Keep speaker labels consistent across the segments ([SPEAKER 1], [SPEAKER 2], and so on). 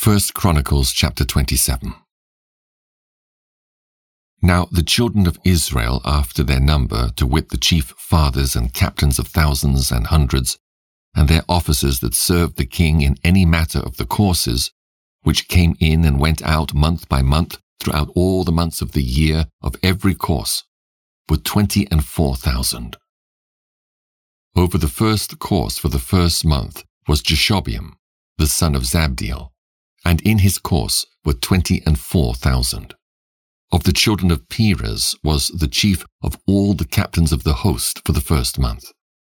[SPEAKER 1] 1 Chronicles chapter 27. Now the children of Israel after their number, to wit the chief fathers and captains of thousands and hundreds, and their officers that served the king in any matter of the courses, which came in and went out month by month throughout all the months of the year of every course, were 24,000. Over the first course for the first month was Jashobeam, the son of Zabdiel, and in his course were 24,000. Of the children of Perez was the chief of all the captains of the host for the first month.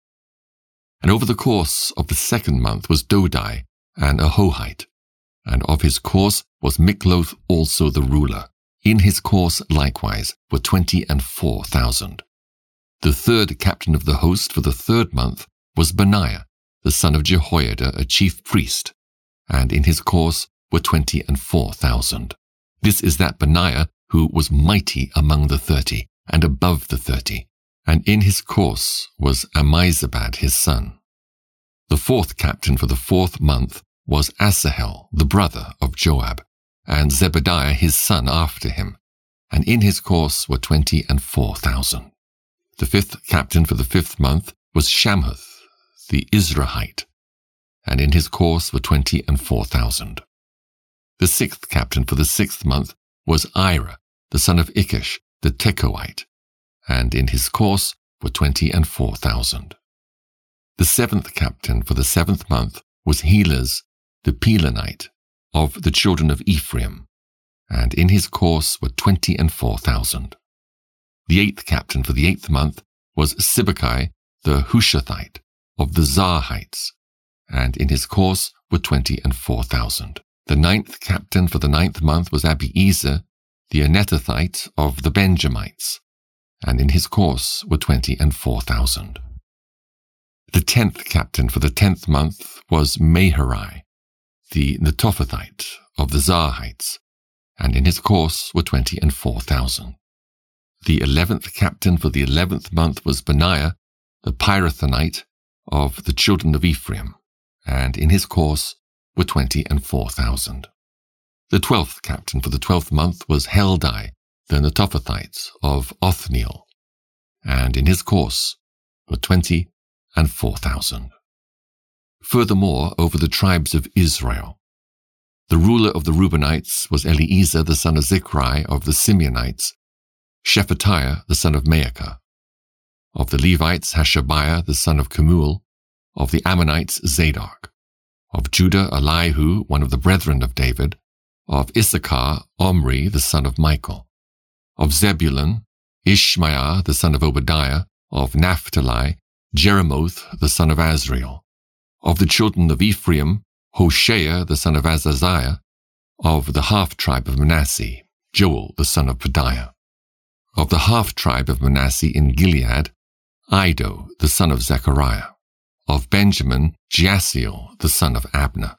[SPEAKER 1] And over the course of the second month was Dodai, an Ahohite, and of his course was Mikloth also the ruler. In his course likewise were 24,000. The third captain of the host for the third month was Benaiah, the son of Jehoiada, a chief priest, and in his course were 24,000. This is that Benaiah who was mighty among the 30, and above the 30, and in his course was Ammizabad his son. The fourth captain for the fourth month was Asahel, the brother of Joab, and Zebadiah his son after him, and in his course were 24,000. The fifth captain for the fifth month was Shamhuth, the Izrahite, and in his course were 24,000. The sixth captain for the sixth month was Ira, the son of Ikish, the Tekoite, and in his course were 24,000. The seventh captain for the seventh month was Helez, the Pelonite, of the children of Ephraim, and in his course were 24,000. The eighth captain for the eighth month was Sibbecai, the Hushathite, of the Zarhites, and in his course were 24,000. The ninth captain for the ninth month was Abiezer, the Anetothite of the Benjamites, and in his course were 24,000. The 10th captain for the 10th month was Maharai, the Netophathite of the Zarhites, and in his course were 24,000. The 11th captain for the 11th month was Benaiah, the Pirathonite of the children of Ephraim, and in his course were 24,000. The 12th captain for the 12th month was Heldai, the Netophathite of Othniel, and in his course were 24,000. Furthermore, over the tribes of Israel, the ruler of the Reubenites was Eliezer the son of Zichri, of the Simeonites Shephatiah the son of Maacah, of the Levites Hashabiah the son of Kemuel, of the Ammonites Zadok, of Judah Elihu, one of the brethren of David, of Issachar Omri the son of Michael, of Zebulun Ishmaiah the son of Obadiah, of Naphtali Jeremoth the son of Azriel, of the children of Ephraim Hoshea the son of Azaziah, of the half-tribe of Manasseh Joel the son of Pedaiah, of the half-tribe of Manasseh in Gilead Iddo the son of Zechariah, of Benjamin Jaasiel the son of Abner,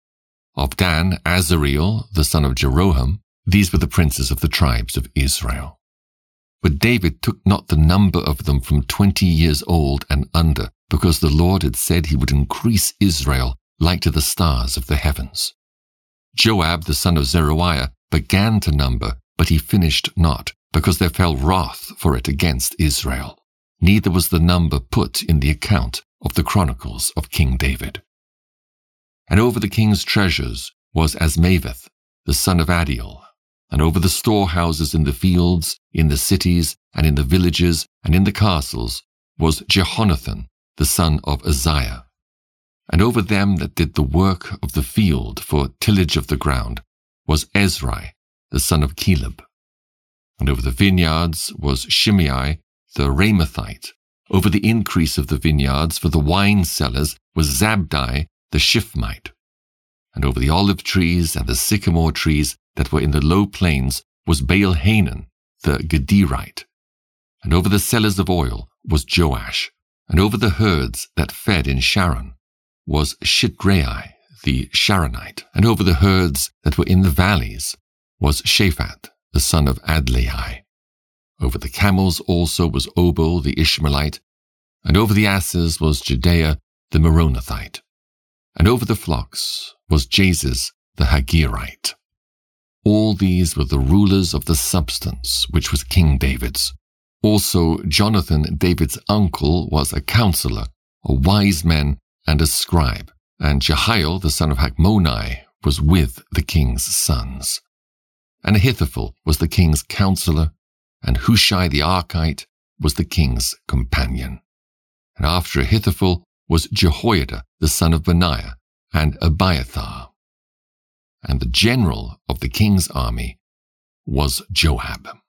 [SPEAKER 1] of Dan Azareel the son of Jeroham. These were the princes of the tribes of Israel. But David took not the number of them from 20 years old and under, because the Lord had said he would increase Israel like to the stars of the heavens. Joab the son of Zeruiah began to number, but he finished not, because there fell wrath for it against Israel. Neither was the number put in the account of the chronicles of King David. And over the king's treasures was Asmaveth, the son of Adiel, and over the storehouses in the fields, in the cities, and in the villages, and in the castles, was Jehonathan, the son of Uzziah. And over them that did the work of the field for tillage of the ground was Ezrai, the son of Caleb. And over the vineyards was Shimei, the Ramathite. Over the increase of the vineyards for the wine cellars was Zabdi, the Shifmite. And over the olive trees and the sycamore trees that were in the low plains was Baal-Hanan, the Gederite. And over the cellars of oil was Joash. And over the herds that fed in Sharon was Shitrai, the Sharonite. And over the herds that were in the valleys was Shaphat, the son of Adlai. Over the camels also was Obal the Ishmaelite, and over the asses was Jehdeiah the Meronothite. And over the flocks was Jaziz the Hagirite. All these were the rulers of the substance, which was King David's. Also Jonathan, David's uncle, was a counselor, a wise man, and a scribe, and Jehiel, the son of Hachmoni, was with the king's sons. And Ahithophel was the king's counselor, and Hushai the Archite was the king's companion. And after Ahithophel was Jehoiada, the son of Benaiah, and Abiathar. And the general of the king's army was Joab.